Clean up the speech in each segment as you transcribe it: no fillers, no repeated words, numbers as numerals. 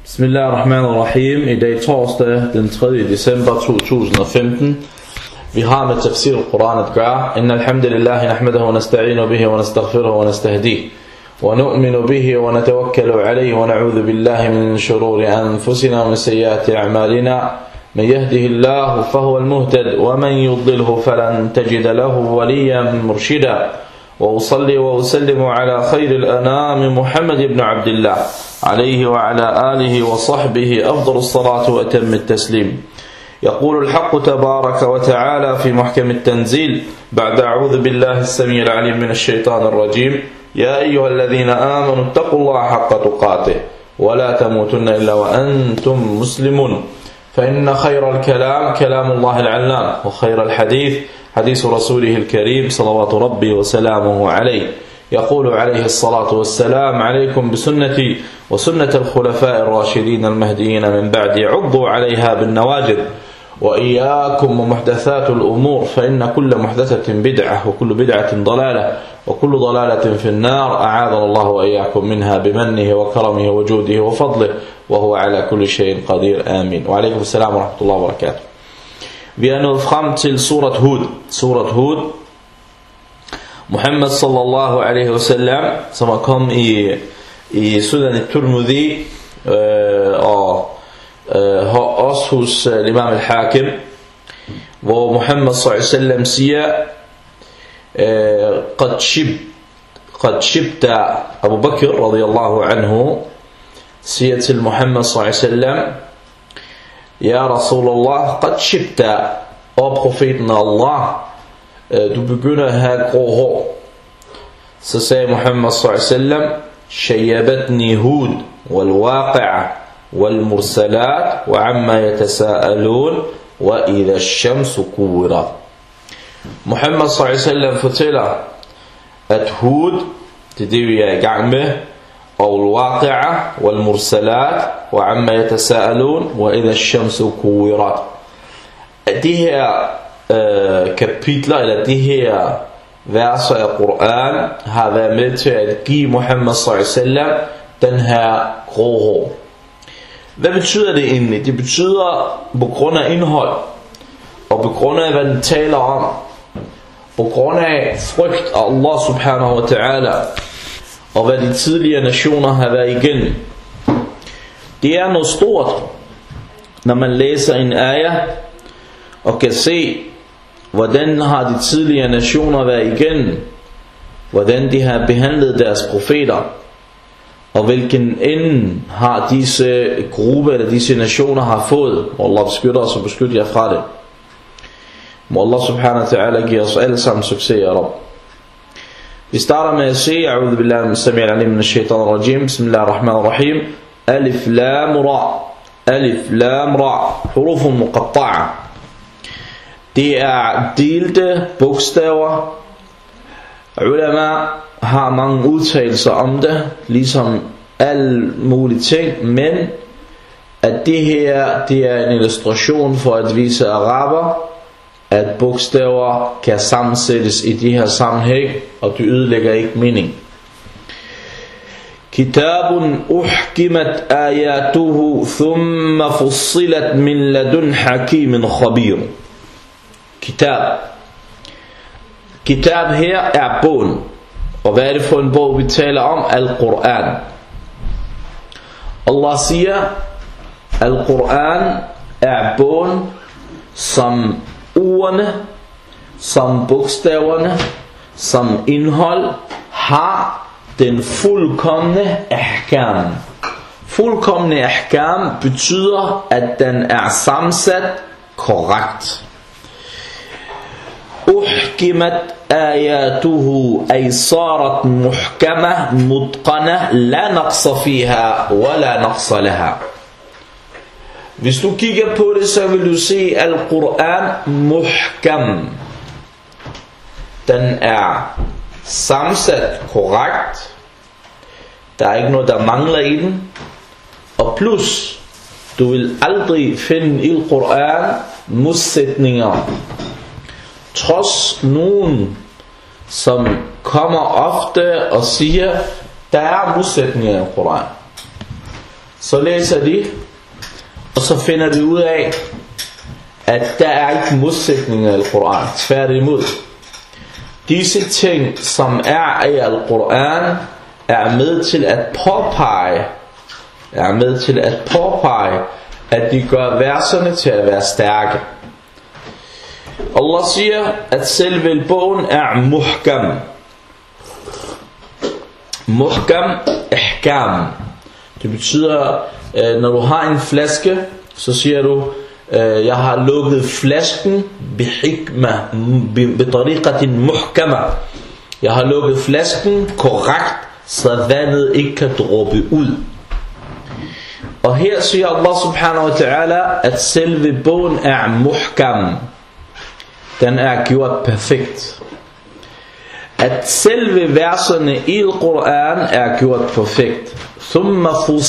Bismillahirrahmanirrahim. I dag torsdag den 3. december 2015. Vi har med tafsir al-Quran at gøre. Inna alhamdulillahi nahmadahu wa nasta'inu bihi wa nastaghfiruhu wa nastahdihi wa nu'minu bihi wa natawakkalu alayhi wa na'udhu billahi min shururi anfusina wa min sayyiati a'malina. Man yahdihillahu fahuwa al-muhtad wa man yudlilhu falan tajida lahu waliyan murshida. وأصلي وأسلم على خير الأنام محمد بن عبد الله عليه وعلى آله وصحبه أفضل الصلاة وأتم التسليم. يقول الحق تبارك وتعالى في محكم التنزيل بعد أعوذ بالله السميع العليم من الشيطان الرجيم: يا أيها الذين آمنوا اتقوا الله حق تقاته ولا تموتن إلا وأنتم مسلمون. فإن خير الكلام كلام الله العلام وخير الحديث حديث رسوله الكريم صلوات ربي وسلامه عليه. يقول عليه الصلاة والسلام: عليكم بسنتي وسنة الخلفاء الراشدين المهديين من بعد عضوا عليها بالنواجذ وإياكم ومحدثات الأمور فإن كل محدثة بدعة وكل بدعة ضلالة وكل ضلالة في النار. أعاذنا الله وإياكم منها بمنه وكرمه وجوده وفضله وهو على كل شيء قدير. آمين. وعليكم السلام ورحمة الله وبركاته. Vi er nået frem til surat Hud. Surat Hud. Muhammad sallallahu alaihi wasallam, som er kommet i Sunan al-Turmudi og også hos Imam al-Hakim, hvor Muhammad sallallahu alaihi wasallam siger: Qad shibta. Abu Bakr radiyallahu anhu siger til Muhammad sallallahu alaihi wasallam: Ja Rasulullah, qad shibta. Og profeten af Allah, du begynder at have grå hår. Så sagde Muhammad sallallahu alaihi wasallam: Shayyabatni Hud wal waqi'a wal mursalat wa amma yatasaalun wa idha ash-shamsu kuwirat. Muhammad sallallahu alaihi wasallam fortæller, at Hud, det er det vi er i gang med, og al-waqi'a wal mursalat wa amma yatasaalun wa idha ash-shamsu kuwirat. At de her kapitler, eller de her verser af Koran, har været med til at give Muhammad sallallahu alaihi wasallam den her grå hår. Hvad betyder det egentlig? Det betyder på grund af indhold, og på grund af hvad den taler om, på grund af frygt af Allah subhanahu wa ta'ala, og hvad de tidligere nationer har været igennem. Det er noget stort, når man læser en ayah og kan se, hvordan har de tidligere nationer været igennem, hvordan de har behandlet deres profeter, og hvilken ende har disse grupper eller disse nationer har fået. Må Allah beskytte os og beskytte jer fra det. Må Allah subhanahu wa ta'ala give os alle sammen succes, ya Rab. Vi starter med at se: A'udhu billahi min sami'il alim min ash-shaytan ar-rajim. Bismillahirrahmanirrahim. Alif lam ra. Alif lam ra. Hurufun muqatta'a. Det er delte bogstaver. Ulama har mange udtalelser om det, ligesom alle mulige ting, men at det her, det er en illustration for at vise araber, at bogstaver kan sammensættes i de her sammenhæng, og det ødelægger ikke mening. Kitabun uhkimat ayatuhu thumma fussilat min ladun hakimin khabir. Kitab. Kitab her er bogen. Og hvad er det for en bog vi taler om? Al-Quran. Allah siger, Al-Quran er bogen, som ordene, som bogstaverne, som indhold har den fuldkomne ahkam. Fuldkomne ahkam betyder, at den er sammensat korrekt. Uhkimat ayatuhu ay sarat muhkama mutqana la naqsa fiha wa la naqsa laha. Hvis du kigger på det, så vil du se Al-Quran muhkam. Den er sammensat korrekt. Der er ikke noget der mangler i den. Og plus, du vil aldrig finde i Al-Quran modsætninger. Trods nogen, som kommer ofte og siger, der er modsætninger i Koran, Så læser de, og så finder de ud af, at der er ikke modsætninger i Koran. Tværtimod. Disse ting, som er i Al-Quran, er med til at påpege, at de gør verserne til at være stærke. Allah siger, at selve bogen er muhkam. Muhkam, ihkam. Det betyder, når du har en flaske, så siger du, jeg har lukket flasken bihikma, bitariqatin muhkama. Jeg har lukket flasken korrekt, så vandet ikke kan dråbe ud. Og her siger Allah subhanahu wa ta'ala, at selve bogen er muhkam. Den er gjort perfekt. At selve verserne i Koran er gjort perfekt. Thumma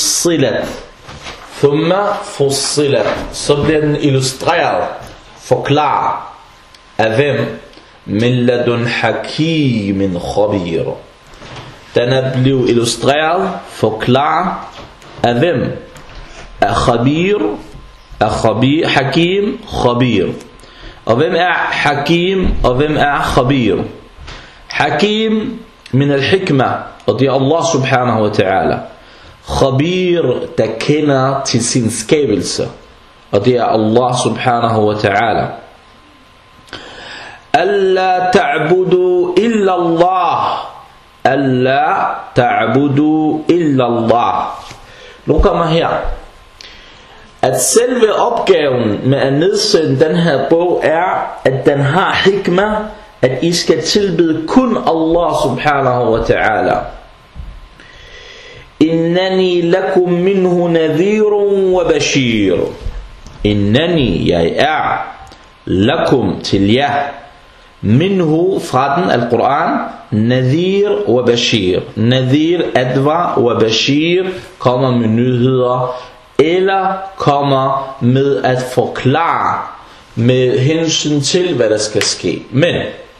fussilat. Så bliver den illustreret, forklaret. Af hvem? Min ladun hakimin khabir. Den er blevet illustreret, forklaret. Af hvem? Af khabir. Hakim, khabir. Og hvem er hakim, og hvem er khabir? Hakim min al-hikma, og det er Allah subhanahu wa ta'ala. Khabir, der kender til sin skabelse, og det er Allah subhanahu wa ta'ala. Alla ta'budu illa Allah. Alla ta'budu illa Allah. Nu kommer her, at selve opgaven med at nedsætte den her bog er, at den har hikma, at I skal tilbede kun Allah subhanahu wa ta'ala. Innani lakum minhu nadhirun wa bashir. Innani, jeg er, lakum, til jer, minhu, fra den, al-Quran, nadhir wa bashir. Nadhir, advar, wa bashir, kommer med nyheder, eller kommer med at forklare med hensyn til, hvad der skal ske. Men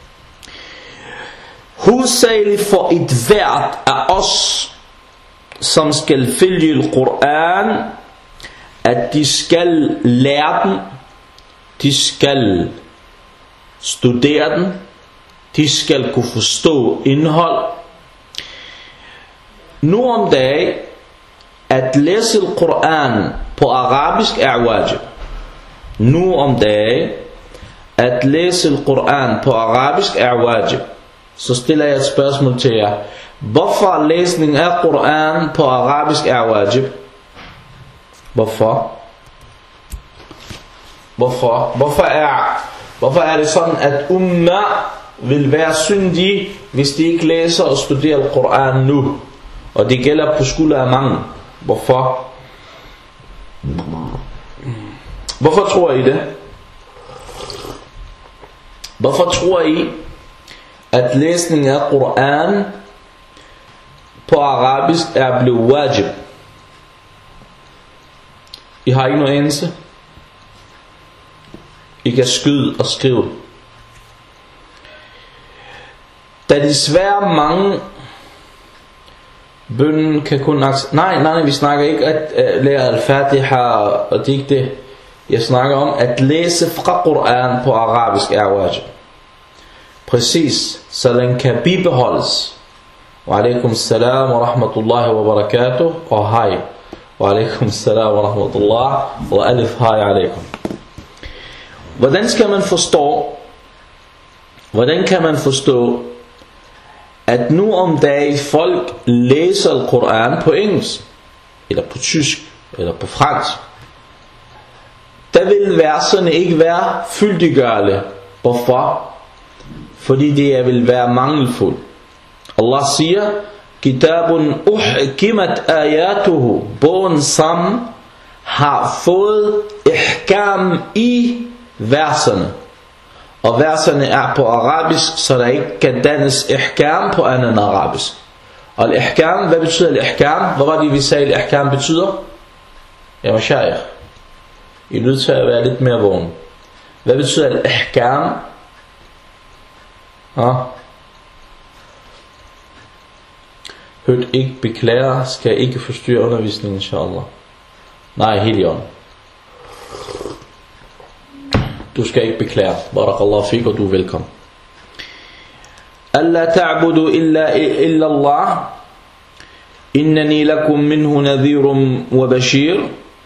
hovedsageligt for et hvert af os, som skal følge Koran, at de skal lære den, de skal studere den, de skal kunne forstå indhold. Nu om dagen, at læse Koran på arabisk er wajib. Nu om dagen, at læse Koran på arabisk er wajib. Så stiller jeg et spørgsmål til jer. Hvorfor læsning af Koran på arabisk er wajib? Hvorfor? Hvorfor er det sådan, at umma vil være syndige, hvis de ikke læser og studerer Koran nu? Og det gælder på skulder af mange. Hvorfor? Hvorfor tror I det? Hvorfor tror I, at læsning af Koran på arabisk er blevet wajib? I har ikke noget anelse? I kan skyde og skrive. Der er desværre mange bønnen kan kun nej, vi snakker ikke at lære al-Fatiha, og det er ikke det. Jeg snakker om at læse fra Koran på arabisk er wajib. Præcis, så den kan bibeholdes. Wa alaikum salam wa rahmatullahi wa barakatuh, og hej. Wa alaikum salam wa rahmatullahi wa alif hej alaikum. Hvordan kan man forstå, at nu om dagen folk læser Koran på engelsk, eller på tysk, eller på fransk? Der vil verserne ikke være fyldiggørende. Hvorfor? Fordi det vil være mangelfuldt. Allah siger, Kitabun uhkimat ayatuhu, bogen som har fået ihkam i verserne. Og verserne er på arabisk, så der ikke kan dannes ihkam på anden arabisk. Og ihkam, hvad betyder ihkam? Hvad var det vi sagde ihkam betyder? Ja, mashaykh, I er nødt til at være lidt mere vågen. Hvad betyder ihkam? Hørt ikke, beklager, skal ikke forstyrre undervisningen, inshallah. Nej, Helion. Du skal ikke beklage. Barakallahu fik, og du er velkommen. Alla ta'budu illa Allah. Innani lakum minhu nadhirun wa bashir.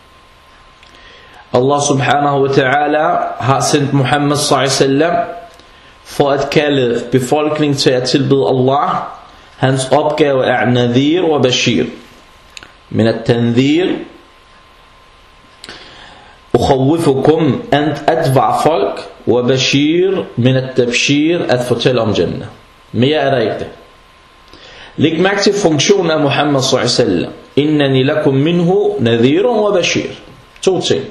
Allah subhanahu wa ta'ala har sendt Muhammad sallallahu for at kalde befolkningen til at tilbede Allah. Hans opgave er nadhir wa bashir. Men at tandhir ukhawifukum at advar folk, wa bashir min at tabshir at fortælle om Jannah. Mere er der ikke det. Læg mærke til funktionen af Muhammad sallallahu. Innani lakum minhu nadhirun wa bashir. To ting.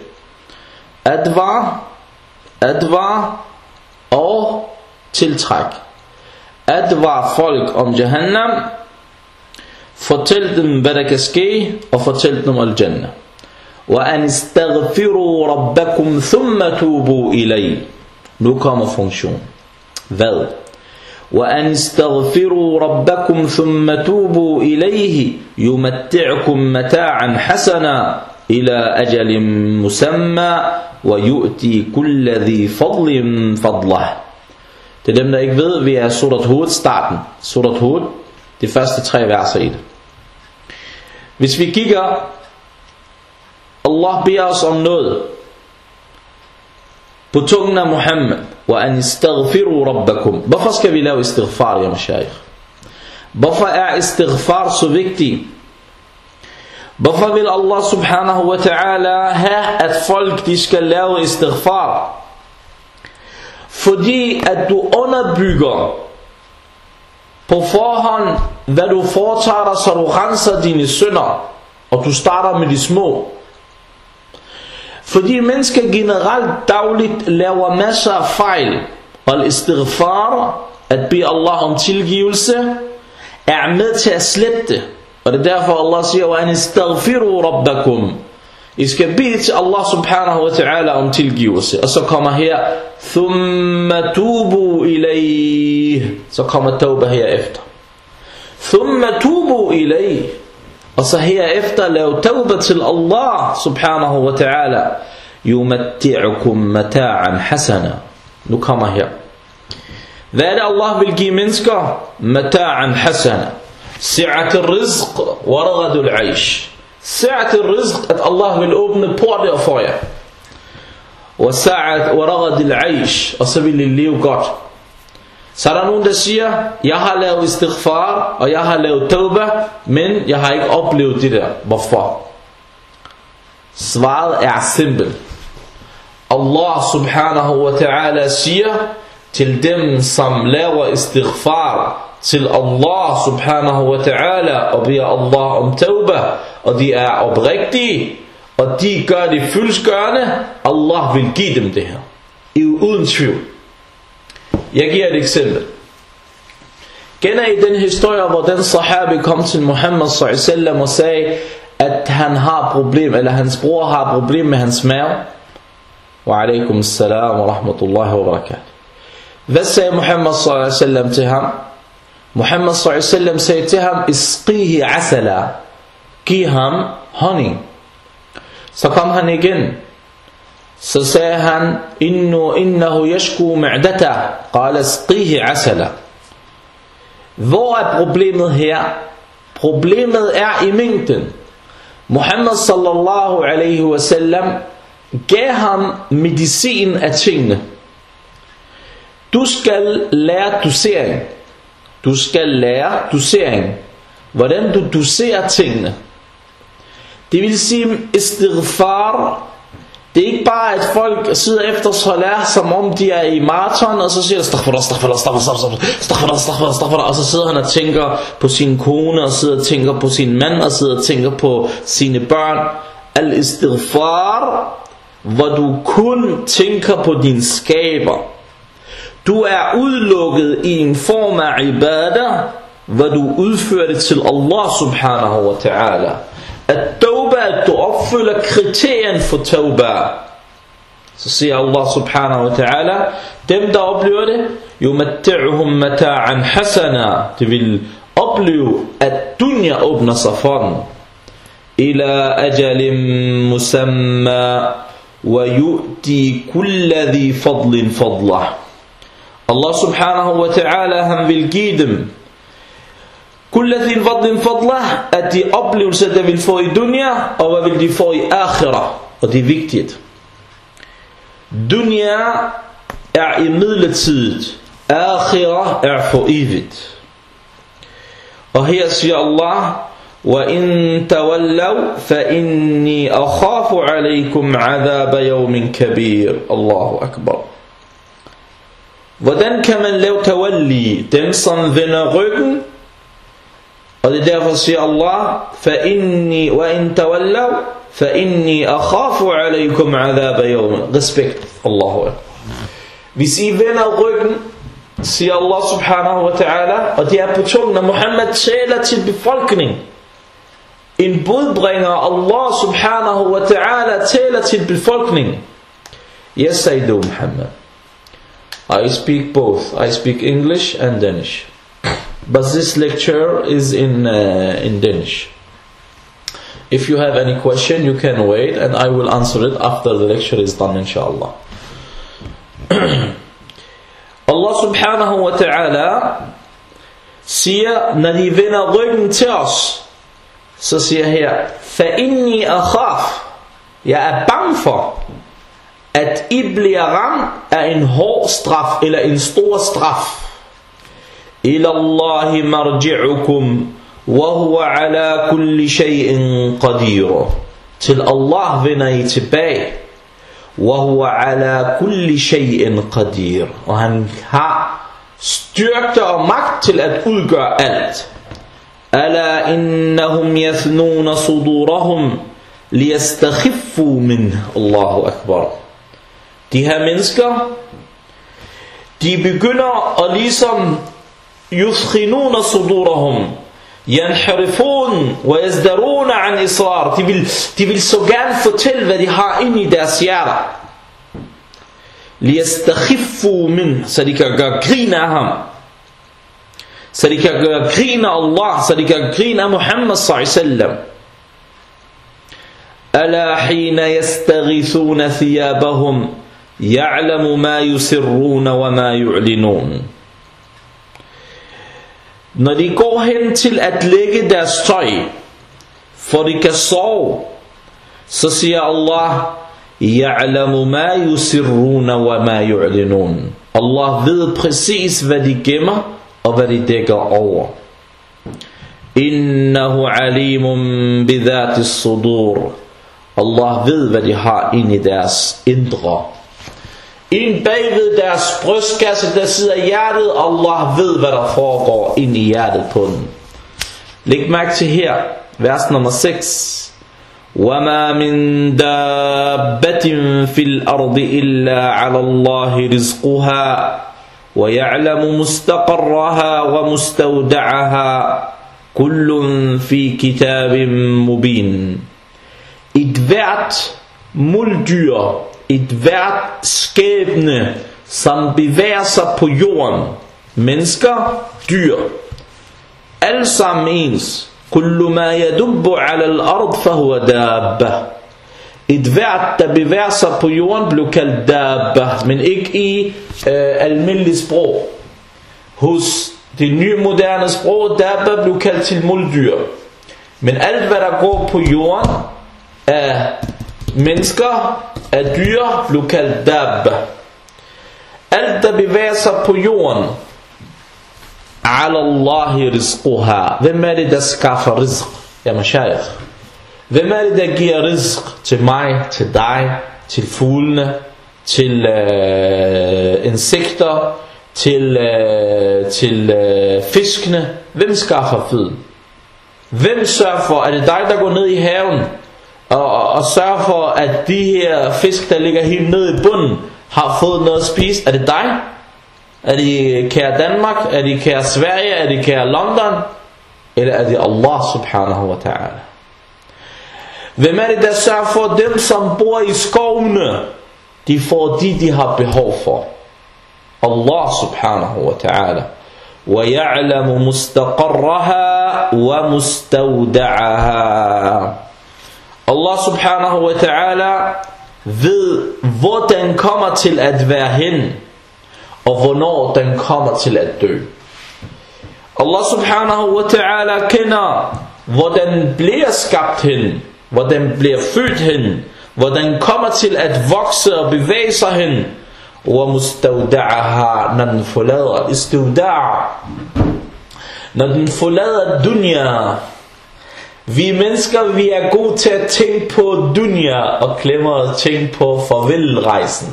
Advar og tiltræk. Advar folk om Jahannam. Fortæl dem hvad der kan ske, og fortæl dem om Jannah. Wa an istaghfiru rabbakum thumma tubu ilayhi. Nu kommer funktion. Hvad? وأن استغفروا ربكم ثم توبوا إليه يمتعكم متاعا حسنا إلى أجل مسمى ويؤتي كل ذي فضل فضله. Det er dem der ikke ved, vi er Surat Hud starten. Surat Hud, de første 3 verser i det. Hvis vi kigger, Allah beder os om noget på tungen af Muhammad. وأن استغفروا ربكم. Hvorfor skal vi lave istighfar, ya mashaykh? Hvorfor er istighfar så vigtig? Hvorfor vil Allah subhanahu wa ta'ala have at folk de skal lave istighfar? Fordi at du underbygger på forhånd hvad du foretager dig, så du renser dine synder, og du starter med de små. Fordi mennesker generelt dagligt laver masser af fejl, og istighfar, at bede Allah om tilgivelse, er med til at slette det. Og det er derfor Allah siger, وَأَنِ اسْتَغْفِرُوا رَبَّكُمْ. I skal bede til Allah subhanahu wa ta'ala om tilgivelse. Og så kommer her, ثُمَّ تُوبُوا إِلَيْهِ. Så kommer tawbah herefter. ثُمَّ تُوبُوا إِلَيْهِ. Og så herefter lav tawbah til Allah subhanahu wa ta'ala. Yumatti'ukum mata'an hasana. Nu kommer her. Hvad er det Allah vil give mennesker? Mata'an hasana. Si'at al-rizq wa ragad al-aish. Si'at al-rizq, at Allah vil åbne porter for jer. Wa sa'at wa ragad al-aish. Og så vil I leve godt. Så er der nogen der siger, jeg har lavet istighfar, og jeg har lavet tawbah, men jeg har ikke oplevet det der. Hvorfor? Svaret er simpelt. Allah subhanahu wa ta'ala siger til dem som laver istighfar til Allah subhanahu wa ta'ala og beder Allah om tawbah, og de er oprigtige, og de gør det fyldestgørende, Allah vil give dem det her. Uden tvivl. Jeg giver et eksempel. Kender I den historie, hvor den sahabi kom til Muhammad sallallahu og sagde, at han har problem, eller hans bror har problem med hans mave? Wa alaikum assalam wa rahmatullahi wa barakatuh. Hvad sagde Muhammad sallallahu til ham? Muhammad sallallahu sagde til ham, isqihi asala. Giv ham honning. Så kom han igen. Så sagde han, innahu yashku ma'data. Qala isqihi asala. Hvor er problemet her? Problemet er i mængden. Muhammad sallallahu alaihi wasallam gav ham medicin af tingene. Du skal lære dosering. Du skal lære dosering. Hvordan du doserer tingene. Det vil sige istighfar. Det er ikke bare at folk sidder efter salat, som om de er i maraton, og så siger astaghfirullah, og så sidder han og tænker på sin kone, og sidder og tænker på sin mand, og sidder og tænker på sine børn. Al-istighfar, hvor du kun tænker på din skaber. Du er udelukket i en form af ibadah, hvor du udfører det til Allah subhanahu wa ta'ala. At tawbah, at du opfylder kriterien for tawbah. Så siger Allah subhanahu wa ta'ala, dem der oplever det, yumatti'uhum mata'an hasana. Det vil opleve, at dunya åbner sig for dem. إلى أجل مسمى ويؤتي كل ذي فضل فضله. Allah subhanahu wa ta'ala, han vil give dem كل ذي فضل فضله, at de oplevelser, der vil få i dunya, og hvad vil de få i akhirah. Og det er vigtigt. Dunya er imidlertidigt, akhirah er for evigt. Og her siger Allah: وَإِن تَوَلَّوْا فَإِنِّي أَخَافُ عَلَيْكُمْ عَذَابَ يَوْمٍ كَبِيرٍ. Allahu Akbar. Hvordan kan man lave tawalli? Dem som vender ryggen. Og det er derfor siger Allah: فَإِنِّي وَإِن تَوَلَّوْا فَإِنِّي أَخَافُ عَلَيْكُمْ عَذَابَ يَوْمٍ. Respekt. Allahu Akbar. Hvis I vender ryggen, siger Allah subhanahu wa ta'ala, og det er på tungen, når Muhammad taler til befolkningen. En budbringer, Allah subhanahu wa ta'ala, taler til befolkningen. Yes, I do, Muhammad. I speak both. I speak English and Danish. But this lecture is in Danish. If you have any question, you can wait and I will answer it after the lecture is done, inshallah. Allah subhanahu wa ta'ala siger, når de vender ryggen til os, så siger her: فَإِنِّي أَخَافُ, jeg er bange for, at I bliver ramt af en hård straf, eller en stor straf. إِلَى اللَّهِ مَرْجِعُكُمْ وَهُوَ عَلَى كُلِّ شَيْءٍ قَدِيرٌ. Til Allah vender I tilbage. وَهُوَ عَلَى كُلِّ شَيْءٍ قَدِيرٌ. Og han har styrke og magt til at udgøre alt. أَلَا إِنَّهُمْ يَثْنُونَ صُدُورَهُمْ لِيَسْتَخِفُّوا مِنْهُ. Allahu Akbar. De her mennesker, de begynder at ligesom يُثْخِنُونَ صُدُورَهُمْ يَنْحَرِفُونَ وَيَزْدَرُونَ عَنْ إِصْرَارٍ. De vil så gerne fortælle, hvad de har inde i deres hjerter. لِيَسْتَخِفُّوا مِنْهُ, så de kan gøre grin af ham, så de kan gøre grin af Allah, så de kan grin af Muhammad sallallahu alaihi wasallam. أَلَا حِينَ يَسْتَغِثُونَ ثِيَابَهُمْ يَعْلَمُ مَا يُسِرُّونَ وَمَا يُعْلِنُونَ. Når de går hen til at lægge deres tøj, for de kan sove, så siger Allah: يَعْلَمُ مَا يُسِرُّونَ وَمَا يُعْلِنُونَ. Allah ved præcis, hvad de gemmer og hvad de dækker over. إِنَّهُ عَلِيمٌ بِذَاتِ الصُّدُورِ. Allah ved, hvad de har inde i deres indre. Inde bagved deres brystkasse, der sidder hjertet. Allah ved, hvad der foregår inde i hjertet på den. Læg mærke til her, vers nummer 6. وَمَا مِن دَابَّةٍ فِي الْأَرْضِ إِلَّا عَلَى اللَّهِ رِزْقُهَا وَيَعْلَمُ مُسْتَقَرَّهَا وَمُسْتَوْدَعَهَا كُلٌّ فِي كِتَابٍ مُبِينٍ. Et hvert muldyr, et hvert skæbne, som bevæger sig på jorden, mennesker, dyr, alle sammen ens. Kullu ma yadubbu ala al-ard fahuwa dabba. Et hvert, der bevæger sig på jorden, blev kaldt dabba, men ikke i almindeligt sprog. Hos det nye moderne sprog, dabba blev kaldt til muldyr. Men alt hvad der går på jorden, af mennesker, af dyr, blev kaldt dabba. Alt der bevæger sig på jorden, ala Allahi rizquha. Hvem er det, der skaffer rizq? Ja, mashayikh. Hvem er det, der giver rizq til mig, til dig, til fuglene, til insekter, til fiskene? Hvem skaffer føden? Hvem sørger for, er det dig, der går ned i haven og sørger for, at de her fisk, der ligger helt nede i bunden, har fået noget at spise? Er det dig? Er det kære Danmark? Er det kære Sverige? Er det kære London? Eller er det Allah subhanahu wa ta'ala? Hvem er det, der sørger for, dem som bor i skovene, de får de har behov for? Allah subhanahu wa ta'ala. وَيَعْلَمُ مُسْتَقَرَّهَا وَمُسْتَوْدَعَهَا. Allah subhanahu wa ta'ala ved, hvor den kommer til at være hen, og hvornår den kommer til at dø. Allah subhanahu wa ta'ala kender, hvor den bliver skabt hen, hvor den bliver født hen, hvor den kommer til at vokse og bevæge sig hen, og mustawda'aha, når den forlader når den forlader dunya. Vi mennesker, vi er gode til at tænke på dunya og glemmer at tænke på farvelrejsen.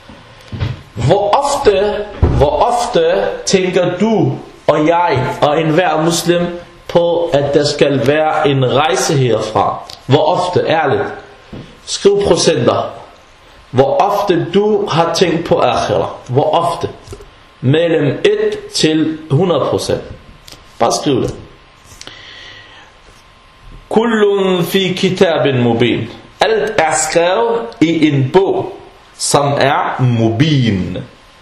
Hvor ofte tænker du og jeg og enhver muslim på, at der skal være en rejse herfra? Hvor ofte, ærligt? Skriv procenter. Hvor ofte du har tænkt på akhirah? Hvor ofte? Mellem 1 til 100%. Bare skriv det. Kullun fi kitabin mubin. Alt er skrevet i en bog, som er mubin.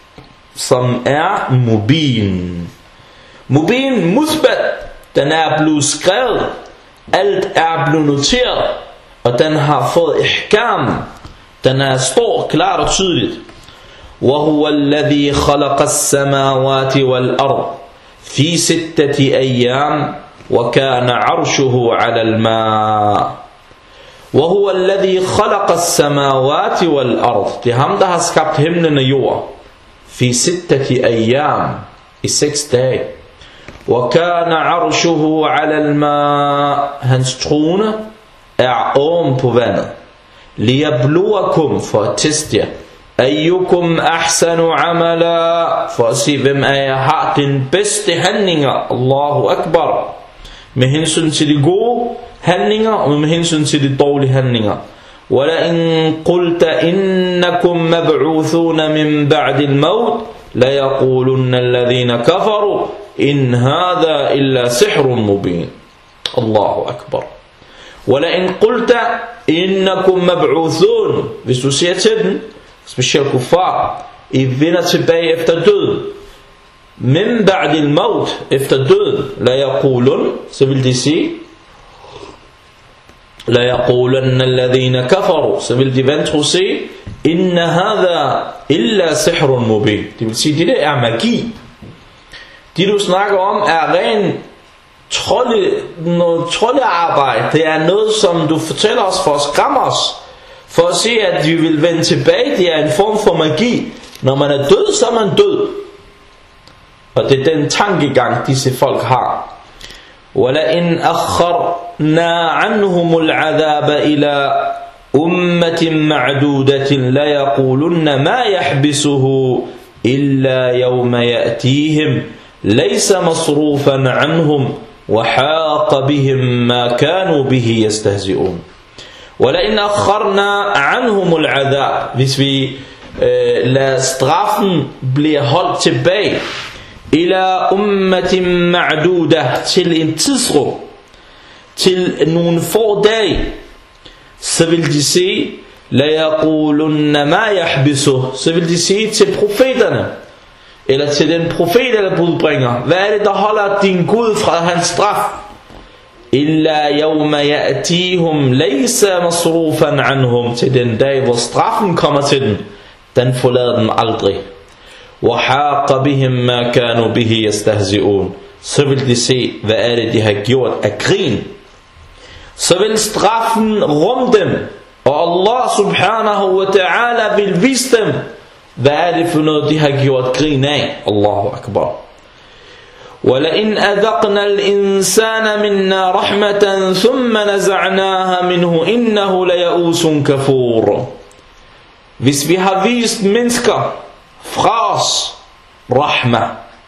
Mubin, musbat. Den er blevet skrevet. Alt er blevet noteret. Og den har fået ihkam. Den er stor, klart og tydeligt. وَهُوَ الَّذِي خَلَقَ السَّمَاوَاتِ وَالْأَرْضِ فِي 6 أَيَّامٍ وَكَانَ عَرْشُهُ عَلَى الْمَاءِ. وَهُوَ الَّذِي خَلَقَ السَّمَاوَاتِ وَالْأَرْضِ. Det er ham, der har skabt himlen og jord. فِي 6 أَيَّامٍ. I 6 dage. وَكَانَ عَرْشُهُ عَلَى الْمَاءِ. Hans trone er oven på vandet. لِيَبْلُوَكُمْ, for at teste jer. أَيُّكُمْ أَحْسَنُ عَمَلًا, for at se, hvem af jer har den bedste handlinger. Allahu Akbar. Med hensyn til de gode handlinger og med hensyn til de dårlige handlinger. وَلَئِن قُلْتَ إِنَّكُمْ مَبْعُوثُونَ مِنْ بَعْدِ الْمَوْتِ لَيَقُولُنَّ الَّذِينَ كَفَرُوا إِنْ هَذَا إِلَّا سِحْرٌ مُبِينٌ. Allahu Akbar. وَلَئِن قُلْتَ إِنَّكُمْ مَبْعُوثُونَ, hvis du siger til den, specielt kuffar, I vender tilbage efter døden. Min ba'dil maut, efter døden. La yaqulun, så vil de sige, la yaqulun alladhina kafaru, så vil de vantro sige, inna hadha illa sihrun mubin. Det vil sige, det der er magi. Det du snakker om er ren troldearbejde. Det er noget, som du fortæller os for at skræmme os, for at se, at vi vil vende tilbage. Det er en form for magi. Når man er død, så er man død. Og det er den tankegang, disse folk har. وَلَئِنْ أَخَّرْنَا عَنْهُمُ الْعَذَابَ إِلَىٰ أُمَّةٍ مَعْدُودَةٍ لَيَقُولُنَّ مَا يَحْبِسُهُ إِلَّا يَوْمَ يَأْتِيهِمْ لَيْسَ مَصْرُوفًا عَنْهُمْ وَحَاقَ بِهِمْ مَا كَانُوا بِهِ يَسْتَهْزِئُونَ. وَلَئِنْ أَخَّرْنَا عَنْهُمُ الْعَذَابَ, hvis vi lader straffen blive holdt tilbage, ila ummatin ma'dudah, til en tidsrum, til nogle få dage, så vil de sige, la yaqulunna ma yahbisu, så vil de sige til profeterne, eller til den profet eller budbringer, hvad er det der holder din Gud fra hans straf? Illa yawma ya'tihum laysa masrufan anhum, til den dag hvor straffen kommer til den, den forlader dem aldrig. وَحَاقَ بِهِمْ مَا كَانُوا بِهِ يَسْتَهْزِئُونَ, så vil de se, hvad er det de har gjort af grin. Så vil straffen rumme dem, og Allah subhanahu wa ta'ala vil vise dem, hvad er det for noget de har gjort grin af. Allahu Akbar. وَلَئِنْ أَذَقْنَا الْإِنسَانَ مِنَّا رَحْمَةً ثُمَّ نَزَعْنَاهَا مِنْهُ إِنَّهُ لَيَأُوسٌ كَفُورٌ. Hvis vi har vist mennesker fra os rahma,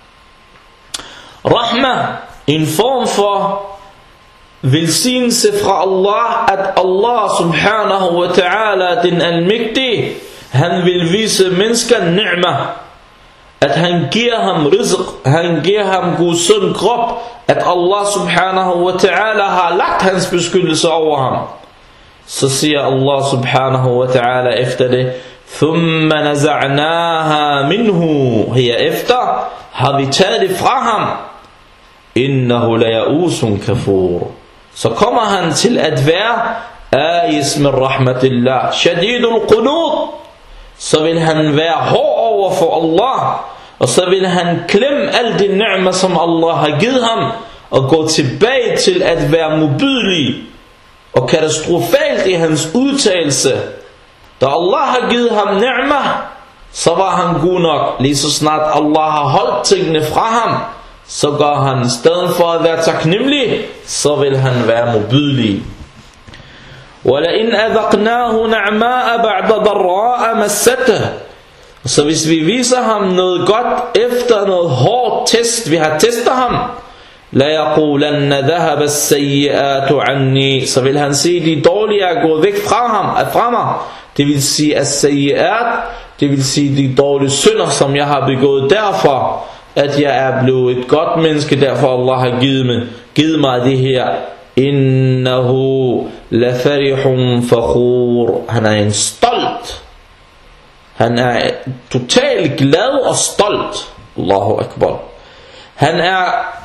en form for velsignelse fra Allah, at Allah subhanahu wa ta'ala, den almægtige, han vil vise mennesker ni'ma, at han giver ham rizq, han giver ham god sund krop, at Allah subhanahu wa ta'ala har lagt hans beskyttelse over ham. Så siger Allah subhanahu wa ta'ala efter det, ثُمَّ نَزَعْنَاهَا مِنْهُ, herefter har vi taget det fra ham, إِنَّهُ لَيَأُوسٌ كَفُورٌ, så kommer han til at være Ais min rahmatillah, shadidul qunut, så vil han være hård over for Allah, og så vil han klemme alle de ni'mer, som Allah har givet ham, og gå tilbage til at være modbydelig og katastrofalt i hans udtalelse. Da Allah har givet ham ni'mer, så var han god nok. Lige så snart Allah har holdt tingene fra ham, så går han i stedet for at være taknemmelig, så vil han være modbydelig. وَلَئِنْ أَذَقْنَاهُ نَعْمَاءَ بَعْدَ ضَرَّاءَ مَسَّتَهُ. Så hvis vi viser ham noget godt efter noget hårdt test, vi har testet ham, لَيَقُولَنَّ ذَهَبَ السَّيِّئَاتُ عَنِّي, så vil han sige, de dårlige er gået væk fra mig. Det vil sige as-sayyi'at, det vil sige de dårlige synder, som jeg har begået, derfor at jeg er blevet et godt menneske, derfor Allah har givet mig det her. Innahu lafarihun fakhur. Han er en stolt, han er totalt glad og stolt. Allahu Akbar. Han er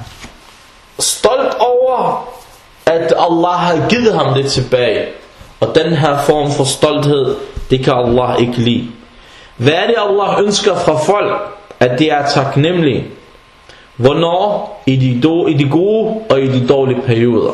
stolt over at Allah har givet ham det tilbage. Og den her form for stolthed, det kan Allah ikke lide. Hvad er det Allah ønsker fra folk? At de er taknemmelige. Hvornår? I de gode og i de dårlige perioder.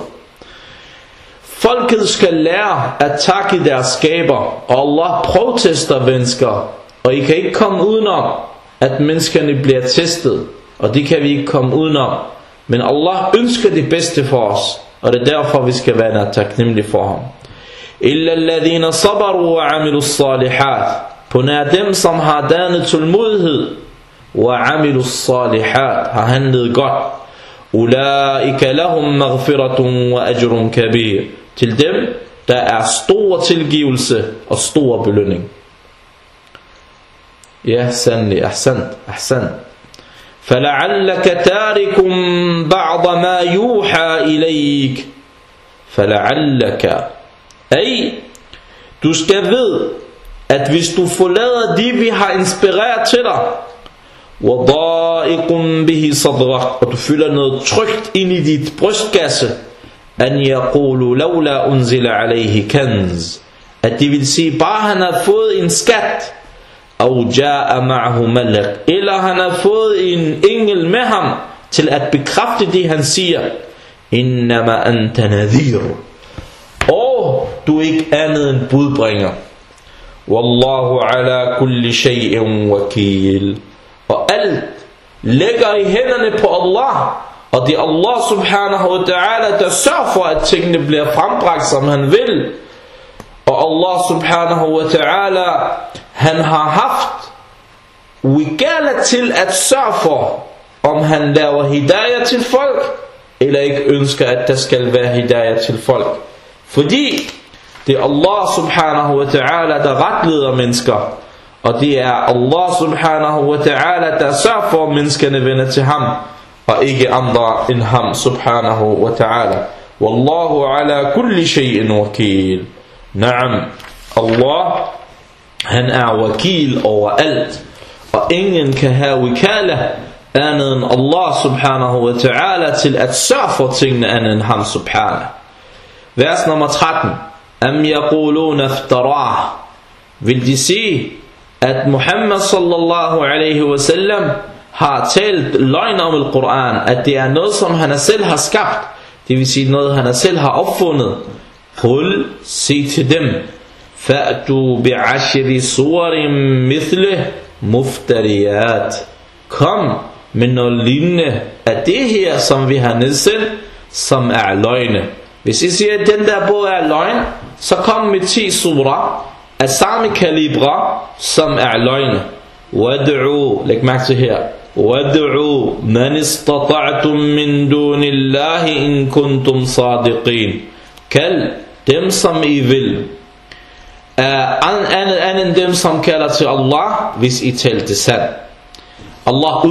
Folket skal lære at takke deres skaber, og Allah prøvetester mennesker, og I kan ikke komme udenom at menneskerne bliver testet, og det kan vi ikke komme udenom. Men Allah ønsker det bedste for os, og det er derfor vi skal være taknemmelige for ham. Illa alladhina sabaru wa amilu salihat. På nær dem som har dannet tålmodighed wa amilu salihat, har handlet godt. Ulaika lahum maghfiratun wa ajrun kabir. Til dem der er stor tilgivelse og stor belønning. Ja, sandelig, ahsan. فَلَعَلَّكَ تَارِكُمْ بَعْضَ مَا يُوحَى إِلَيْكَ. فَلَعَلَّكَ, du skal vide, at hvis du forlader de vi har inspireret til dig, وَضَائِقٌ بِهِ صَدْرَكَ, og du føler noget trygt ind i dit brystkasse, أَنْ يَقُولُ لَوْلَا أُنزِلَ عَلَيْهِ كَنْزِ, at de vil sige, bare han har fået en skat, أَوْ جَاءَ مَعْهُ مَلَكٌ, eller han har fået en engel med ham til at bekræfte det han siger. إِنَّمَا أَنْتَ نَذِيرٌ, og du er ikke andet end budbringer. Wallahu ala kulli shay'in wakil, og alt ligger i hænderne på Allah, og det er Allah subhanahu wa ta'ala der sørger for at tingene bliver frembragt som han vil. Og Allah subhanahu wa ta'ala, han har haft wikala til at sørge for om han laver hidayah til folk eller ikke ønsker at der skal være hidayah til folk. Fordi det er Allah subhanahu wa ta'ala der retleder mennesker, og det er Allah subhanahu wa ta'ala der sørger for at menneskerne vender til ham og ikke andre end ham subhanahu wa ta'ala. Wallahu ala kulli shay'in wakil. Naam, Allah han er wakil over alt, og ingen kan have wikala andet end Allah subhanahu wa ta'ala til at sørge for tingene andet end ham subhanahu. Vers nummer 13. Am yaquluna iftarah, vil de sige at Muhammad sallallahu alaihi wasallam har talt løgn om Al-Quran, at det er noget som han selv har skabt, det vil sige noget han selv har opfundet. Qul, sig til dem, fa'tu bi'ashri suwarin mithlih muftariyat, kom med noget lignende af det her som vi har nedsendt, som er løgne. Hvis I siger at den der bog er løgn, så kom med 10 surah af samme kalibre som er løgne. Wad'u, læg mærke til her, wad'u man istata'tum min dunillahi in kuntum sadiqin, kald dem som I vil, andet end dem som kalder til Allah, hvis I talte sandt. Allah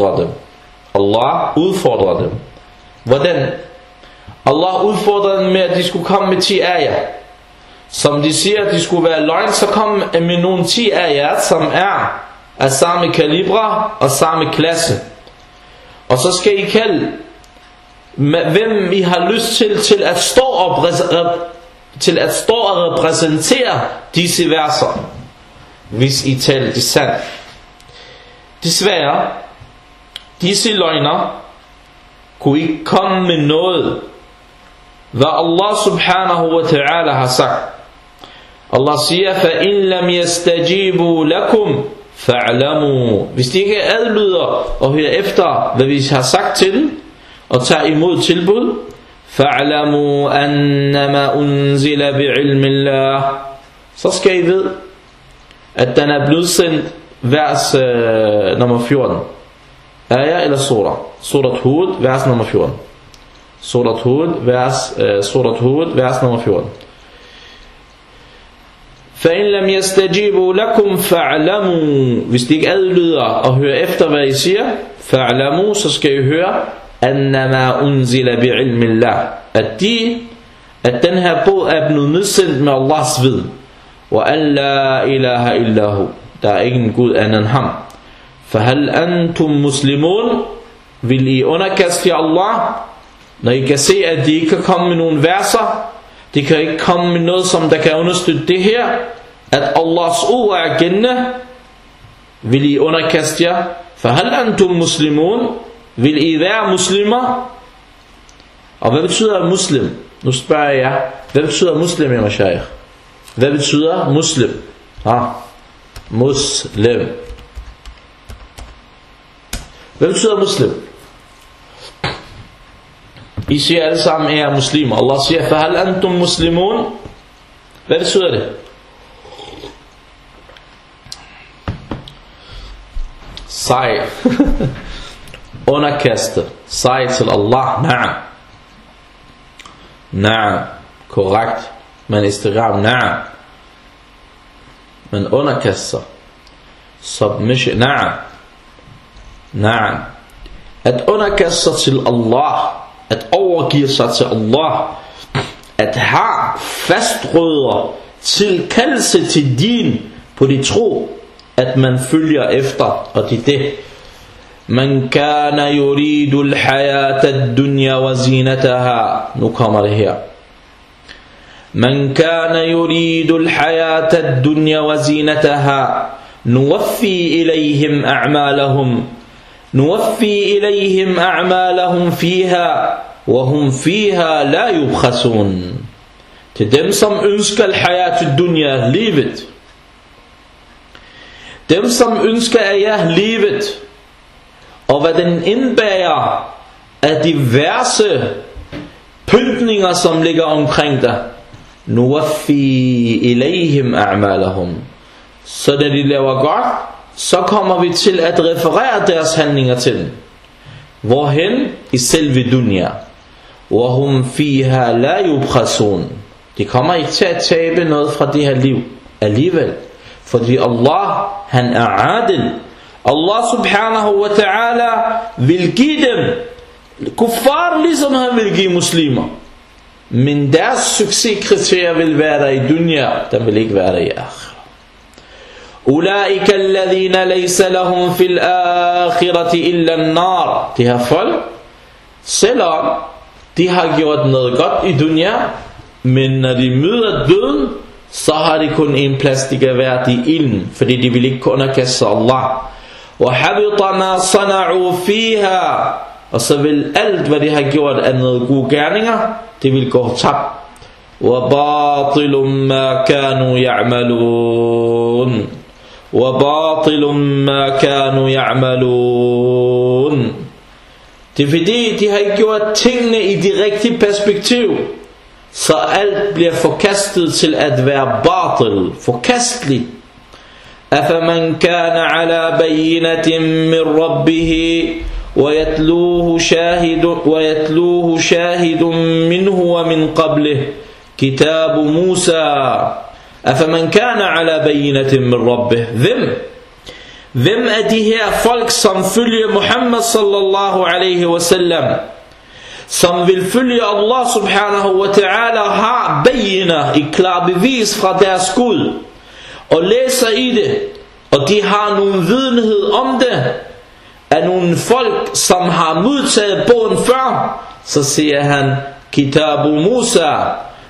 udfordrer dem. Hvordan? Allah udfordrer dem med at de skulle komme med 10 ayah. Som de siger at de skulle være løgn, så kom med nogle 10 ayat som er af samme kalibre og samme klasse. Og så skal I kalde hvem I har lyst til at stå op til at stå og repræsentere disse verser, hvis I taler det sandt. Desværre, disse løgner kunne ikke komme med noget, hvad Allah subhanahu wa ta'ala har sagt. Allah siger, فَإِنْ لَمْ يَسْتَجِيبُوا لَكُمْ فَاعْلَمُوا. Hvis de ikke adlyder og hører efter, hvad vi har sagt til dem, og tager imod tilbud, فَاعْلَمُوا أَنَّمَا أُنزِلَ بِعِلْمِ اللَّهِ. Så skal I vide, at den er blevet sendt vers nummer 14. Ayah eller surah? Surat Hud, vers nummer 14. Surat Hud, vers nummer 14. فَإِنْ لَمْ يَسْتَجِيبُوا لَكُمْ فَاعْلَمُوا. Hvis de ikke adlyder og hører efter, hvad I siger, فَاعْلَمُوا, så skal I høre, أَنَّمَا أُنزِلَ بِعِلْمِ اللَّهِ, at den her bog er blevet nedsendt med Allahs viden. وَأَنْ لَا إِلَهَ إِلَّا هُ, der er ingen Gud anden end ham. فَهَلْ أَنْتُمْ مُسْلِمُونَ, vil I underkaste Allah, når I kan se, at de ikke kan komme med nogle verser, de kan ikke komme med noget, som der kan understøtte det her, at Allahs ord er gældende, vil I underkaste jer? فَهَلْ أَنْتُمْ مُسْلِمُونَ, vil I være muslimer? Og hvad betyder muslim? Nu spørger jeg, hvad betyder muslim, ya mashayikh? Hvad betyder muslim? Muslim. Hvad betyder muslim? I siger alle sammen, I er muslimer. Allah siger, فَهَلْ أَنْتُمْ مُسْلِمُونَ. Hvad betyder det? Sej. Underkaste. Sej til Allah. Na'am. Na'am. Korrekt. Men istigram. Na'am. Men underkaste. Submission. Na'am. Na'am. At underkaste sig til Allah, at overgive sig til Allah, at have fastrødder tilkaldelse til din på de tro, at man følger efter, og det er det. Man kana yuridu al-hayata ad-dunya wa zinataha. Nu kommer det her. Man kana yuridu al-hayata ad-dunya wa zinataha nuwaffi ilayhim a'malahum نوفي إليهم أعمالهم فيها وهم فيها لا يبخسون. Til dem som ønsker al-hayat ad-dunya, livet, dem som ønsker af jer livet, og hvad den indbærer af diverse pyntninger, som ligger omkring dig, nuwaffi ilayhim a'malahum, så da de laver godt, så kommer vi til at referere deres handlinger til dem. Hvorhen? I selve dunya. وَهُمْ فِيهَا لَا يُبْخَسُونَ. De kommer ikke til at tabe noget fra det her liv alligevel. Fordi Allah, han er adil. Allah subhanahu wa ta'ala vil give dem kuffar, ligesom han vil give muslimer. Men deres succeskriterier vil være der i dunya, den vil ikke være der i akhir. أولئك الذين ليس لهم في الآخرة إلا النار. De her folk, selvom de har gjort noget godt i dunya, men når de møder døden, så har de kun en plads, de kan være i ilden, fordi de vil ikke underkaste Allah. وَحَبِطَ مَا صَنَعُوا فِيهَا. Og så vil alt, hvad de har gjort af noget gode gerninger, det vil gå tabt. وَبَاطِلٌ مَا كَانُوا يَعْمَلُونَ. وَبَاطِلٌ مَا كَانُوا يَعْمَلُونَ. Det er fordi, de har ikke gjort tingene i det rigtige perspektiv, så alt bliver forkastet til at være batil, forkasteligt. أَفَمَنْ كَانَ عَلَى بَيِّنَةٍ مِّن رَبِّهِ وَيَتْلُوهُ شَاهِدٌ مِّنْهُ وَمِنْ قَبْلِهِ كِتَابُ مُوسَى. أَفَمَنْ كَانَ عَلَى بَيِّنَةٍ مِّن رَبِّهِ. Hvem er de her folk, som følger Muhammad sallallahu alaihi wasallam, som vil følge Allah subhanahu wa ta'ala, har bayina, i klar bevis fra deres Gud, og læser i det, og de har nogen videnhed om det, af nogle folk, som har modtaget bogen før, så siger han Kitabu Musa, og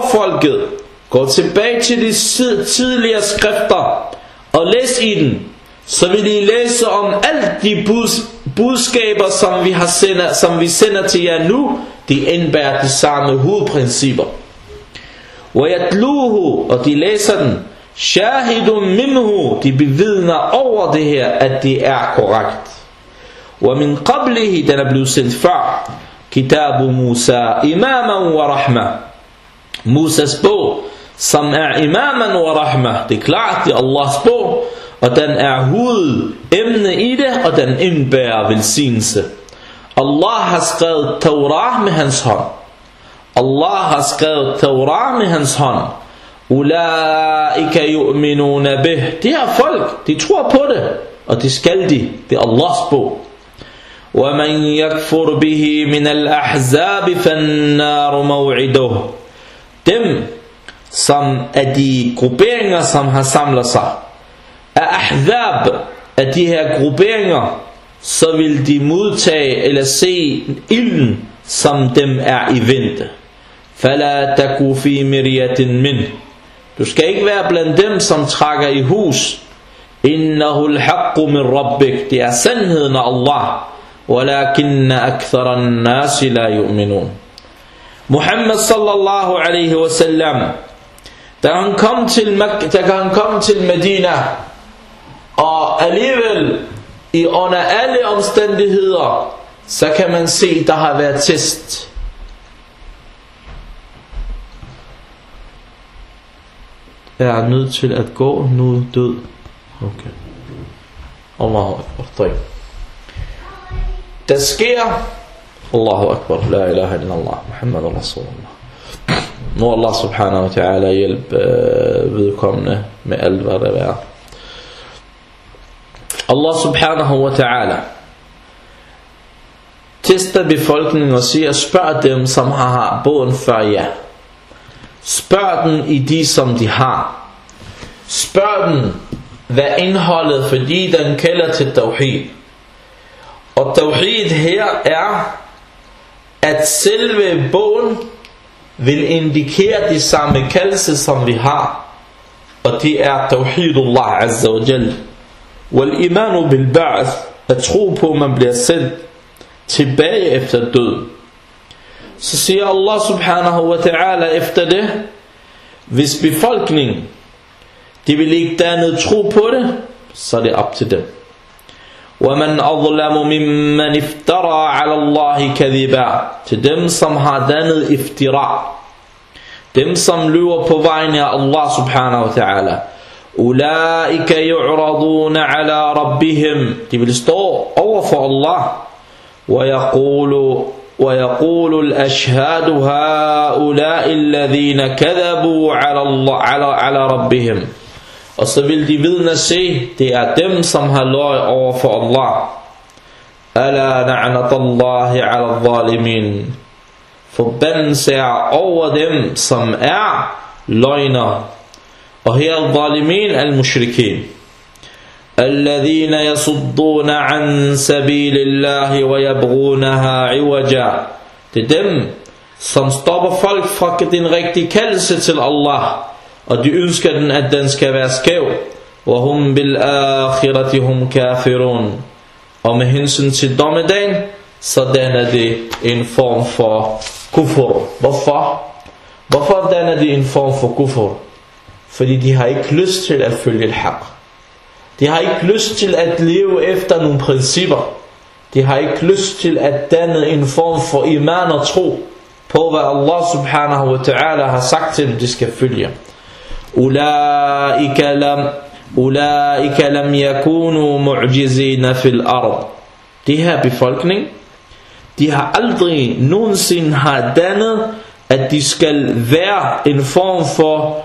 urfolket, gå tilbage til de tidligere skrifter og læs i den, så vil I læse om alt de budskaber, som vi sender til jer nu. De indbærer de samme hovedprincipper. وَيَتْلُوهُ, og de læser den. شَاهِدٌ مِنْهُ, de bevidner over det her, at det er korrekt. وَمِنْ قَبْلِهِ, den er blevet sendt før. كِتَابُ مُوسَى إِمَامًا وَرَحْمَةً, Musas bog, som er imaman wa rahmah. Det er klart, det er Allahs bog, og den er hovedemne i det, og den indbærer velsignelse. Allah har skrevet Torah med hans hånd. Allah har skrevet Torah med hans hånd. Ulaika yu'minuna bih. De her folk, de tror på det, og det skal de. Det er Allahs bog. وَمَنْ يَكْفُرْ بِهِ مِنَ الْأَحْزَابِ فَالنَّارُ مَوْعِدُهُ. Dem, som er de grupperinger, som har samlet sig af ahzab, af de her grupperinger, så vil de modtage eller se ilden, som dem er i vente. فَلَا تَكُوا فِي مِرْيَةٍ مِنْ. Du skal ikke være blandt dem, som trækker i hus. إِنَّهُ الْحَقُّ مِنْ رَبِّكَ. Det er sandheden af Allah. وَلَكِنَّ أَكْثَرَ النَّاسِ لَا يُؤْمِنُونَ. Muhammad sallallahu alaihi wasallam, da han kom til Medina, og alligevel under alle omstændigheder, så kan man se, der har været test. Jeg er nødt til at gå nu død. Okay. Allahu Akbar. Der sker, Allahu Akbar, la ilaha illallah, Muhammad Rasulullah. Må Allah subhanahu wa ta'ala hjælpe vedkommende med alt hvad det er. Allah subhanahu wa ta'ala tester befolkningen og siger, spørg dem som har bogen før jer. Spørg dem i de som de har. Spørg dem hvad indholdet, fordi den kalder til tawhid. Og tawhid her er, at selve bogen vil indikere de samme kaldelse som vi har, og det er tawhidullah azza wa jal. Wal imanu bil ba'th, at tro på man bliver sendt tilbage efter død. Så siger Allah subhanahu wa ta'ala efter det, hvis befolkningen de vil ikke dernede tro på det, så er det op til dem. وَمَنْ أَظْلَمُ مِمَّنْ افترى على الله كذبا. Til dem som har dannet iftira, dem som løber på vegne af Allah subhanahu wa ta'ala. أُولَئِكَ يُعْرَضُونَ عَلَى رَبِّهِمْ, de vil stå over for Allah, ويقول الأشهاد هؤلاء الذين كذبوا على ربهم. Og så vil de vidne se, det er dem som har løj over for Allah. Ala na'natullahi ala zalimin. Forbandelse er over dem som er løgner. Og her zalimin al-mushrikin. الذين يصدون عن سبيل الله ويبغونها عوجا. Det er dem som stopper folk fra den rigtige kaldelse til Allah, og de ønsker den, at den skal være skæv. وَهُمْ بِالْآخِرَةِ هُمْ كَافِرُونَ. Og med hensyn til dommedagen, så danner det en form for kufur. Hvorfor danner det en form for kufur? Fordi de har ikke lyst til at følge al-haq. De har ikke lyst til at leve efter nogle principper. De har ikke lyst til at danne en form for iman og tro på hvad Allah subhanahu wa ta'ala har sagt til dem, de skal følge. Ulaika lam yakunu mu'jizina fil ard. De her befolkning, de har aldrig nogensinde har dannet, at de skal være en form for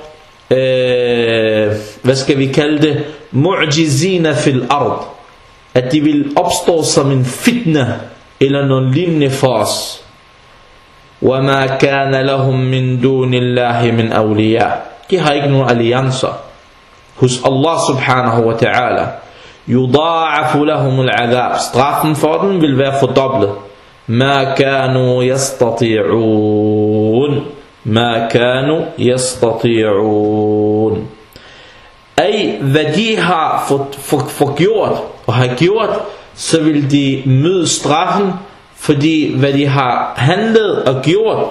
hvad skal vi kalde det, mu'jizina fil ard, at de vil opstå som en fitna eller noget lignende for os. وَمَا كَانَ لَهُمْ مِنْ دُونِ اللَّهِ مِنْ أَوْلِيَا. De har ikke nogen alliancer hos Allah subhanahu wa ta'ala. يُضَاعَفُ لَهُمُ الْعَذَابِ. Straffen for den vil være fordoblet. مَا كَانُوا يَسْتَطِيعُونَ. ما كانوا يستطيعون. Af hvad de har forgjort og har gjort, så vil de møde straffen, fordi hvad de har handlet og gjort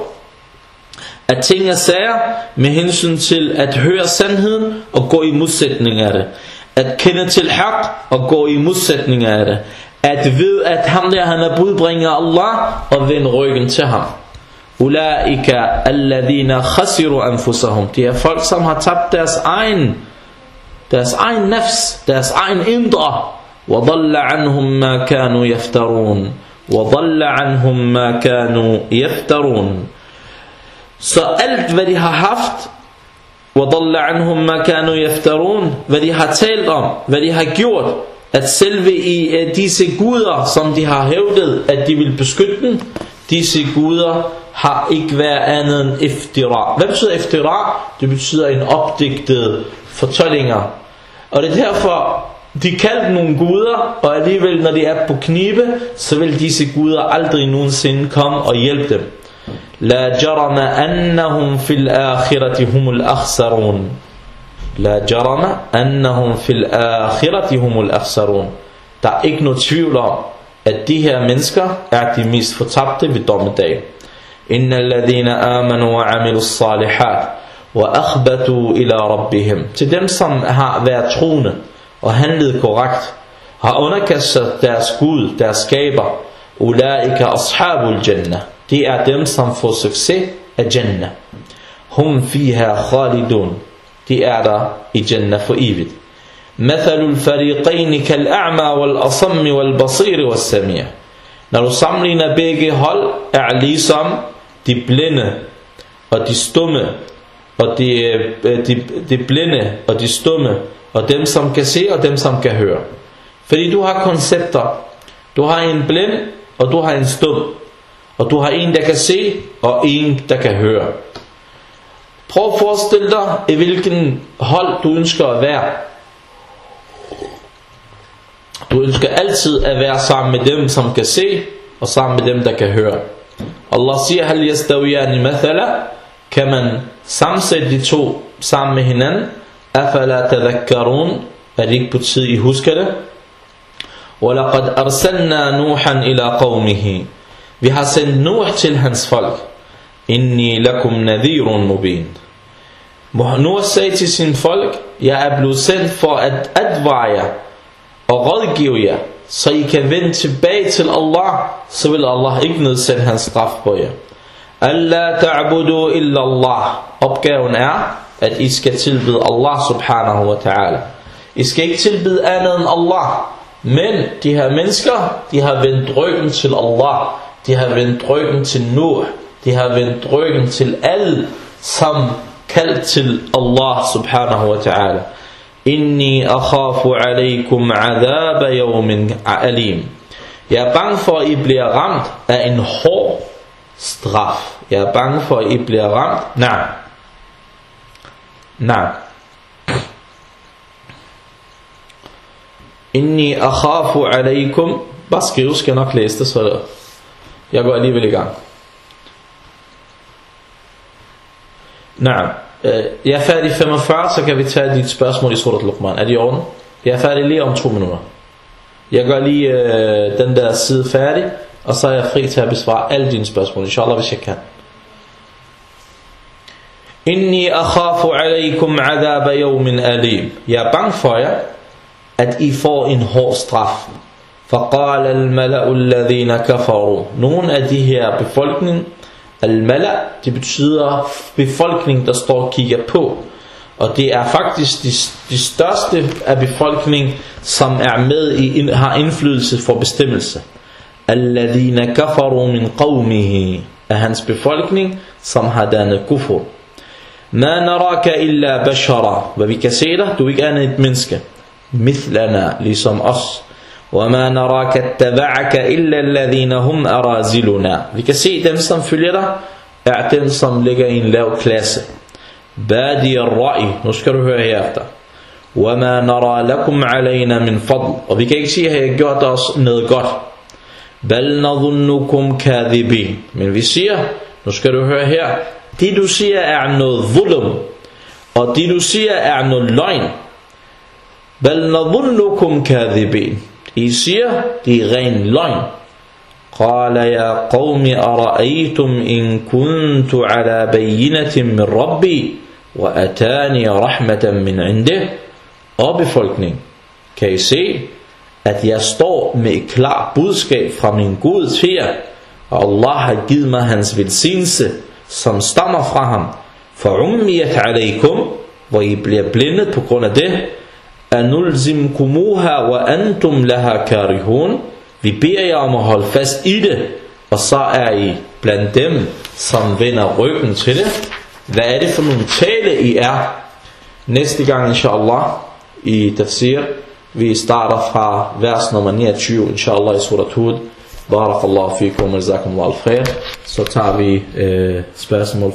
af ting og sager med hensyn til at høre sandheden og gå i modsætning af det, at kende til haq og gå i modsætning af det, at vide at ham der han er budbringer Allah og vende ryggen til ham. Ulaika alladhina khasiru anfusahum. Det er folk som har tabt deres egen nafs, deres egen indre. وضل عنهم ما كانوا يفترون. وضل عنهم ما كانوا يفترون. Så alt hvad de har haft, وضل عنهم ما كانوا يفترون, hvad de har talt om, hvad de har gjort, at selve i disse guder, som de har hævdet, at de vil beskytte dem, disse guder har ikke været andet end iftira. Hvad betyder iftira? Det betyder en opdigtet fortællinger. Og det er derfor, de kaldte nogle guder, og alligevel når de er på knibe, så vil disse guder aldrig nogensinde komme og hjælpe dem. La jarama annahum fil akhirati humul akhsarun. La jarama annahum fil akhirati humul akhsarun. Der er ikke noget tvivl om, at de her mennesker er de mest fortabte ved dommedag. Innal ladhina amanu wa amilus salihat wa akhbatu ila rabbihim. Til dem som har været troende og handlet korrekt, har underkastet deres Gud, deres skaber, ulaika ashabul jannah. Det er dem som får succes af Jannah. Hum fiha khalidun. De er der i Jannah for evigt. Mathalul fariqayn kal a'ma wal asam wal basir was sami'. Når du sammenligner begge hold, er ligesom de blinde og de stumme og de blinde og de stumme og dem som kan se og dem som kan høre. Fordi du har koncepter. Du har en blind og du har en stum. Og du har en der kan se og en der kan høre. Prøv at forestille dig i hvilken hold du ønsker at være. Du ønsker altid at være sammen med dem som kan se og sammen med dem der kan høre. Allah siger hal yastawiyani mathala. Kan man sammensætte de to sammen med hinanden? Afala tadhakkarun. Er det ikke på tid I husker det? وَلَقَدْ أَرْسَلْنَا نُوحًا إِلَىٰ قَوْمِهِ. Vi har sendt Nuh til hans folk. Inni lakum nadhirun mubin. Nuh sagde til sin folk, jeg er blevet sendt for at advare jer og rådgive jer, så I kan vende tilbage til Allah, så vil Allah ikke nedsætte hans straf på jer. Alla ta'budu illa Allah. Opgaven er, at I skal tilbede Allah subhanahu wa ta'ala. I skal ikke tilbede andet end Allah. Men de her mennesker, de har vendt ryggen til Allah. De har vendt ryggen til Nuh. De har vendt ryggen til alle, som kaldt til Allah subhanahu wa ta'ala. Inni akhafu alaykum adhab yawmin alim. Jeg er bange for, at I bliver ramt af en hård straf. Jeg er bange for, at I bliver ramt. Nej. Inni akhafu alaykum. Bare skriv, skal jeg nok læse det, så jeg går alligevel i gang. Jeg er færdig 45, så kan vi tage dit spørgsmål i Surat Luqman. Er det i orden? Jeg er færdig lige om 2 minutter. Jeg gør lige den der side færdig, og så er jeg fri til at besvare alle dine spørgsmål, inshallah, hvis jeg kan. Inni akhafu alaykum adhab yawmin alim. Jeg er bange for jer, at I får en hård straf. فقال الملأ الذين كفروا. Nogle af de her befolkning, al-mala, det betyder befolkning, der står og kigger på. Og det er faktisk de største af befolkningen, som er med i, har indflydelse for bestemmelse. Alladhina kafaru min qawmihi. Af hans befolkning, som har dannet kufur. Ma naraka illa bashara. Hvad vi kan se dig, du er ikke andet et menneske. Mithlana, ligesom os. وَمَا نَرَاكَ اتَّبَعَكَ إِلَّا الَّذِينَ هُمْ أَرَازِلُنَا. Vi kan se dem som følger dig er dem som ligger i en lav klasse. بَادِيَ الرَّأِي. Nu skal du høre herefter. وَمَا نَرَى لَكُمْ عَلَيْنَا مِنْ فَضْلٍ. Og vi kan ikke sige at jeg har gjort os noget godt. بَلْ نَظُنُّكُمْ كَاذِبِينَ. Men vi siger, nu skal du høre her, det du siger er noget zulm, og det du siger er noget løgn. Bal nadhunnukum kadhibin. I siger, det er ren løgn. قال يا قوم أرأيتم إن كنت على بينة من ربي وأتاني رحمة من عنده. Og befolkning, kan I se, at jeg står med et klart budskab fra min Gud til jer, og Allah har givet mig hans velsignelse, som stammer fra ham. فَعُمِّيَتْ عَلَيْكُمْ, hvor I bliver blindet på grund af det. أَنُلْزِمْكُمُوهَا وَأَنْتُمْ لَهَا كَارِهُونَ. Vi beder jer om at holde fast i det, og så er I blandt dem, som vender ryggen til det. Hvad er det for nogle tale I er? Næste gang, inshallah, i tafsir, vi starter fra vers nummer 29, inshallah, i surat Hud. Barakallahu fikum, jazakumullahu khair. Så tager vi spørgsmål